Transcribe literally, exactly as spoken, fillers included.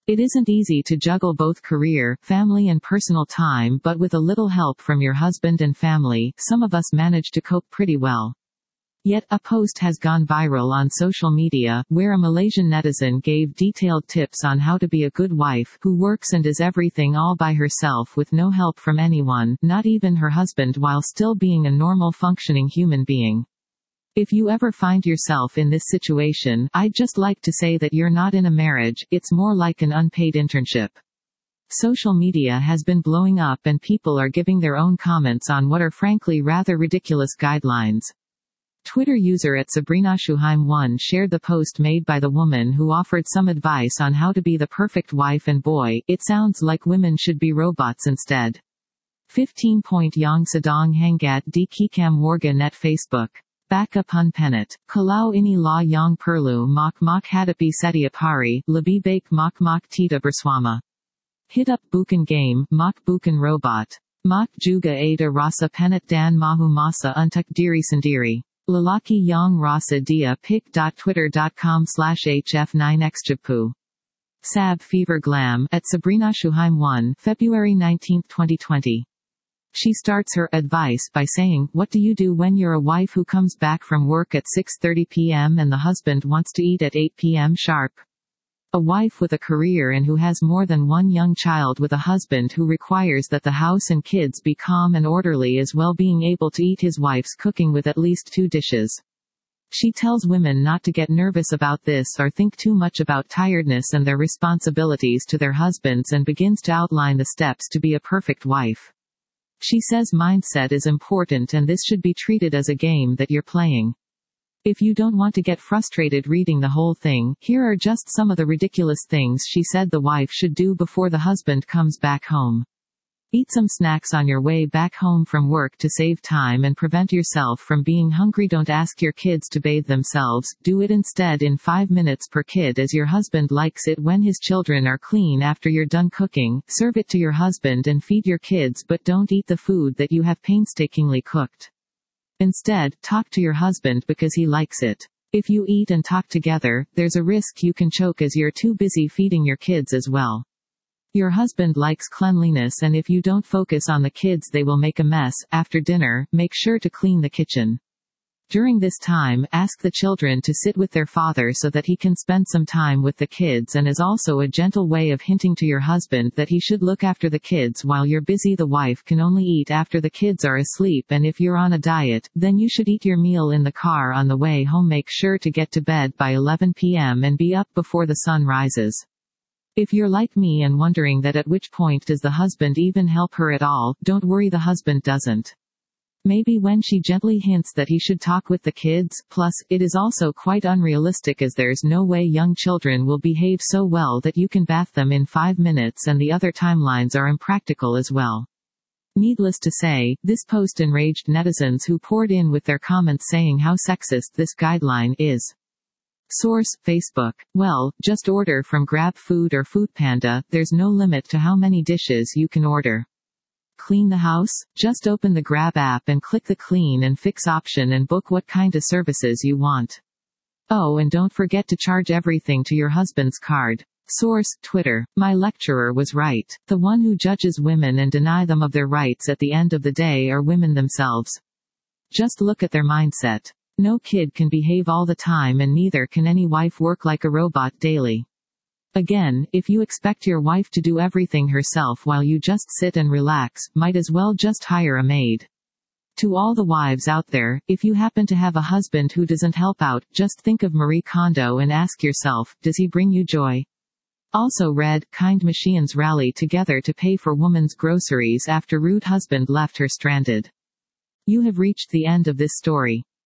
It isn't easy to juggle both career, family and personal time, but with a little help from your husband and family, some of us manage to cope pretty well. Yet, a post has gone viral on social media, where a Malaysian netizen gave detailed tips on how to be a good wife, who works and is everything all by herself with no help from anyone, not even her husband, while still being a normal functioning human being. If you ever find yourself in this situation, I'd just like to say that you're not in a marriage, it's more like an unpaid internship. Social media has been blowing up and people are giving their own comments on what are frankly rather ridiculous guidelines. Twitter user at Sabrina Shuhaim one shared the post made by the woman who offered some advice on how to be the perfect wife, and boy, it sounds like women should be robots instead. fifteen point Yang Sedang Hangat di Kikam Warga Net Facebook. Baka pun penat. Kalau ini la yang perlu mak mak hadapi setiap hari, lebih baik mak mak tidak bersama. Hit up bukan game, mak bukan robot. Mak juga ada rasa penat dan mahu masa untuk diri sendiri. Lalaki yang rasa dia pic dot twitter dot com slash h f nine xjappu. Sab Fever Glam, at Sabrina Shuhaim one, February nineteenth twenty twenty. She starts her advice by saying, what do you do when you're a wife who comes back from work at six thirty p m and the husband wants to eat at eight p m sharp? A wife with a career and who has more than one young child, with a husband who requires that the house and kids be calm and orderly, as well being able to eat his wife's cooking with at least two dishes. She tells women not to get nervous about this or think too much about tiredness and their responsibilities to their husbands, and begins to outline the steps to be a perfect wife. She says mindset is important and this should be treated as a game that you're playing. If you don't want to get frustrated reading the whole thing, here are just some of the ridiculous things she said the wife should do before the husband comes back home. Eat some snacks on your way back home from work to save time and prevent yourself from being hungry. Don't ask your kids to bathe themselves, do it instead in five minutes per kid, as your husband likes it when his children are clean after you're done cooking. Serve it to your husband and feed your kids, but don't eat the food that you have painstakingly cooked. Instead, talk to your husband because he likes it. If you eat and talk together, there's a risk you can choke as you're too busy feeding your kids as well. Your husband likes cleanliness, and if you don't focus on the kids, they will make a mess. After dinner, make sure to clean the kitchen. During this time, ask the children to sit with their father so that he can spend some time with the kids, and is also a gentle way of hinting to your husband that he should look after the kids while you're busy. The wife can only eat after the kids are asleep, and if you're on a diet, then you should eat your meal in the car on the way home. Make sure to get to bed by eleven p m and be up before the sun rises. If you're like me and wondering that at which point does the husband even help her at all, don't worry, the husband doesn't. Maybe when she gently hints that he should talk with the kids. Plus, it is also quite unrealistic, as there's no way young children will behave so well that you can bath them in five minutes, and the other timelines are impractical as well. Needless to say, this post enraged netizens who poured in with their comments saying how sexist this guideline is. Source: Facebook. Well, just order from Grab Food or Foodpanda, there's no limit to how many dishes you can order. Clean the house? Just open the Grab app and click the Clean and Fix option and book what kind of services you want. Oh, and don't forget to charge everything to your husband's card. Source: Twitter. My lecturer was right. The one who judges women and deny them of their rights at the end of the day are women themselves. Just look at their mindset. No kid can behave all the time, and neither can any wife work like a robot daily. Again, if you expect your wife to do everything herself while you just sit and relax, might as well just hire a maid. To all the wives out there, if you happen to have a husband who doesn't help out, just think of Marie Kondo and ask yourself, does he bring you joy? Also read, kind machines rally together to pay for woman's groceries after rude husband left her stranded. You have reached the end of this story.